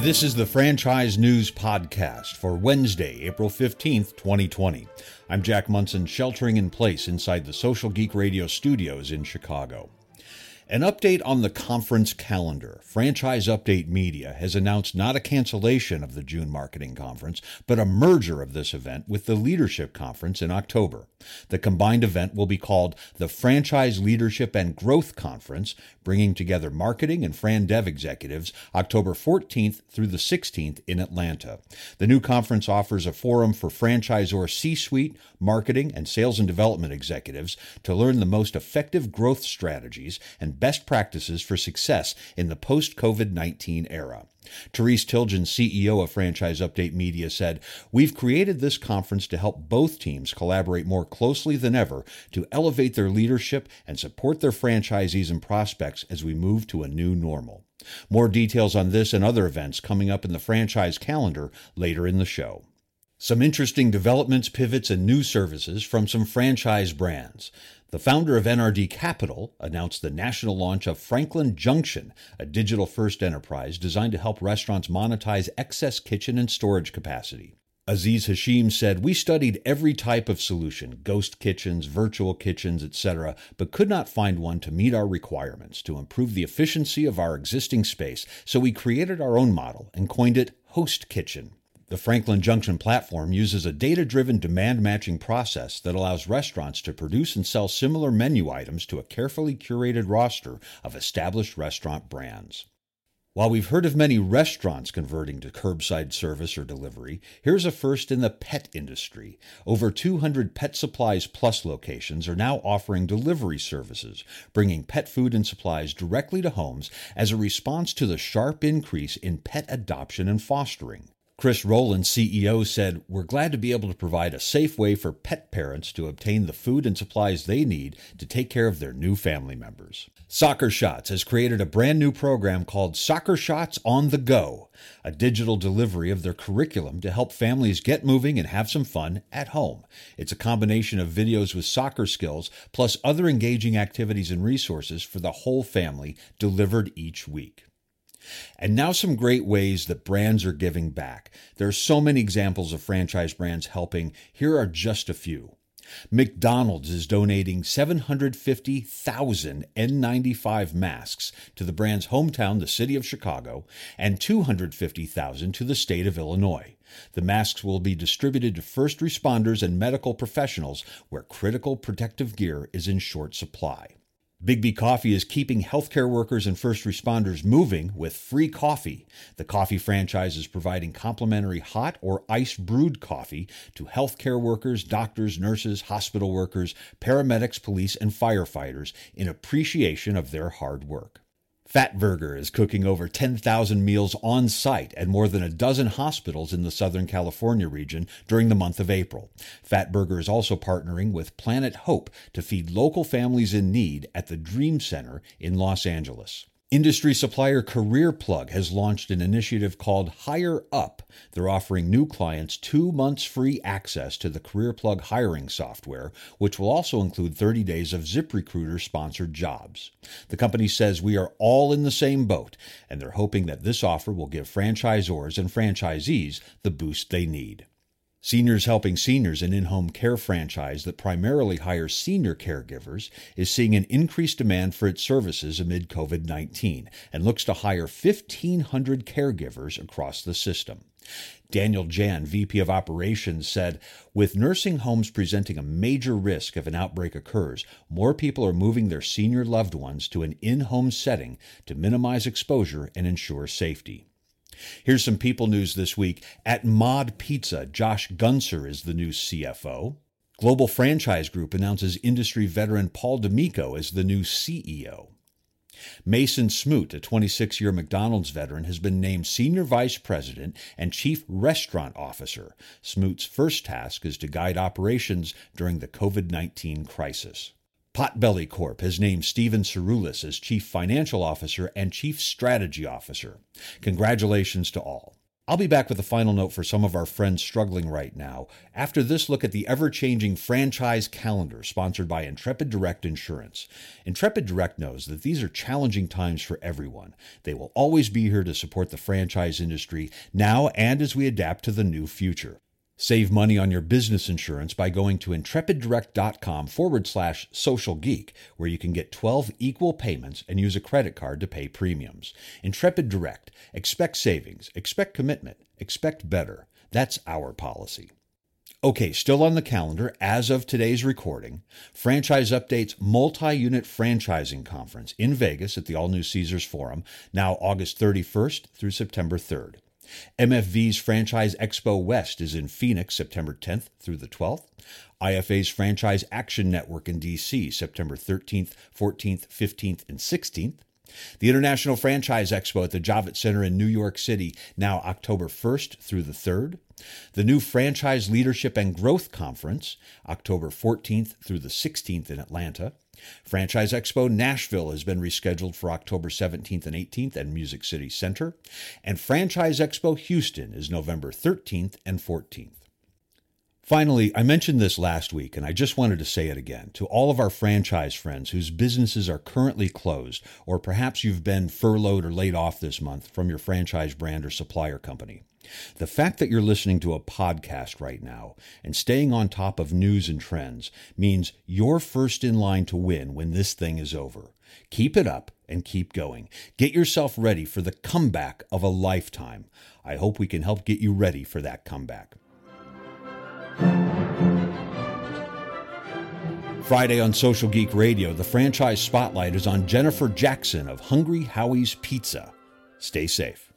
This is the Franchise News Podcast for Wednesday, April 15th, 2020. I'm Jack Munson, sheltering in place inside the Social Geek Radio studios in Chicago. An update on the conference calendar. Franchise Update Media has announced not a cancellation of the June Marketing Conference, but a merger of this event with the Leadership Conference in October. The combined event will be called the Franchise Leadership and Growth Conference, bringing together marketing and Fran Dev executives October 14th through the 16th in Atlanta. The new conference offers a forum for franchisor C-suite, marketing, and sales and development executives to learn the most effective growth strategies and best practices for success in the post-COVID-19 era. Therese Tilgen, CEO of Franchise Update Media, said, "We've created this conference to help both teams collaborate more closely than ever to elevate their leadership and support their franchisees and prospects as we move to a new normal." More details on this and other events coming up in the franchise calendar later in the show. Some interesting developments, pivots, and new services from some franchise brands. The founder of NRD Capital announced the national launch of Franklin Junction, a digital-first enterprise designed to help restaurants monetize excess kitchen and storage capacity. Aziz Hashim said, "We studied every type of solution, ghost kitchens, virtual kitchens, etc., but could not find one to meet our requirements to improve the efficiency of our existing space, so we created our own model and coined it Host Kitchen." The Franklin Junction platform uses a data-driven demand matching process that allows restaurants to produce and sell similar menu items to a carefully curated roster of established restaurant brands. While we've heard of many restaurants converting to curbside service or delivery, here's a first in the pet industry. Over 200 Pet Supplies Plus locations are now offering delivery services, bringing pet food and supplies directly to homes as a response to the sharp increase in pet adoption and fostering. Chris Rowland, CEO, said, "We're glad to be able to provide a safe way for pet parents to obtain the food and supplies they need to take care of their new family members." Soccer Shots has created a brand new program called Soccer Shots on the Go, a digital delivery of their curriculum to help families get moving and have some fun at home. It's a combination of videos with soccer skills plus other engaging activities and resources for the whole family delivered each week. And now some great ways that brands are giving back. There are so many examples of franchise brands helping. Here are just a few. McDonald's is donating 750,000 N95 masks to the brand's hometown, the city of Chicago, and 250,000 to the state of Illinois. The masks will be distributed to first responders and medical professionals where critical protective gear is in short supply. Biggby Coffee is keeping healthcare workers and first responders moving with free coffee. The coffee franchise is providing complimentary hot or ice brewed coffee to healthcare workers, doctors, nurses, hospital workers, paramedics, police, and firefighters in appreciation of their hard work. Fatburger is cooking over 10,000 meals on site at more than a dozen hospitals in the Southern California region during the month of April. Fatburger is also partnering with Planet Hope to feed local families in need at the Dream Center in Los Angeles. Industry supplier Career Plug has launched an initiative called Hire Up. They're offering new clients 2 months free access to the Career Plug hiring software, which will also include 30 days of ZipRecruiter-sponsored jobs. The company says we are all in the same boat, and they're hoping that this offer will give franchisors and franchisees the boost they need. Seniors Helping Seniors, an in-home care franchise that primarily hires senior caregivers, is seeing an increased demand for its services amid COVID-19 and looks to hire 1,500 caregivers across the system. Daniel Jan, VP of Operations, said, "With nursing homes presenting a major risk if an outbreak occurs, more people are moving their senior loved ones to an in-home setting to minimize exposure and ensure safety." Here's some people news this week. At Mod Pizza, Josh Gunser is the new CFO. Global Franchise Group announces industry veteran Paul D'Amico as the new CEO. Mason Smoot, a 26-year McDonald's veteran, has been named Senior Vice President and Chief Restaurant Officer. Smoot's first task is to guide operations during the COVID-19 crisis. Potbelly Corp. has named Steven Cerulis as Chief Financial Officer and Chief Strategy Officer. Congratulations to all. I'll be back with a final note for some of our friends struggling right now after this look at the ever-changing franchise calendar sponsored by Intrepid Direct Insurance. Intrepid Direct knows that these are challenging times for everyone. They will always be here to support the franchise industry now and as we adapt to the new future. Save money on your business insurance by going to intrepiddirect.com/socialgeek, where you can get 12 equal payments and use a credit card to pay premiums. Intrepid Direct. Expect savings. Expect commitment. Expect better. That's our policy. Okay, still on the calendar, as of today's recording, Franchise Update's multi-unit franchising conference in Vegas at the all-new Caesars Forum, now August 31st through September 3rd. MFV's Franchise Expo West is in Phoenix, September 10th through the 12th. IFA's Franchise Action Network in D.C., September 13th, 14th, 15th, and 16th. The International Franchise Expo at the Javits Center in New York City, now October 1st through the 3rd. The new Franchise Leadership and Growth Conference, October 14th through the 16th in Atlanta. Franchise Expo Nashville has been rescheduled for October 17th and 18th at Music City Center. And Franchise Expo Houston is November 13th and 14th. Finally, I mentioned this last week, and I just wanted to say it again. To all of our franchise friends whose businesses are currently closed, or perhaps you've been furloughed or laid off this month from your franchise brand or supplier company. The fact that you're listening to a podcast right now and staying on top of news and trends means you're first in line to win when this thing is over. Keep it up and keep going. Get yourself ready for the comeback of a lifetime. I hope we can help get you ready for that comeback. Friday on Social Geek Radio, the franchise spotlight is on Jennifer Jackson of Hungry Howie's Pizza. Stay safe.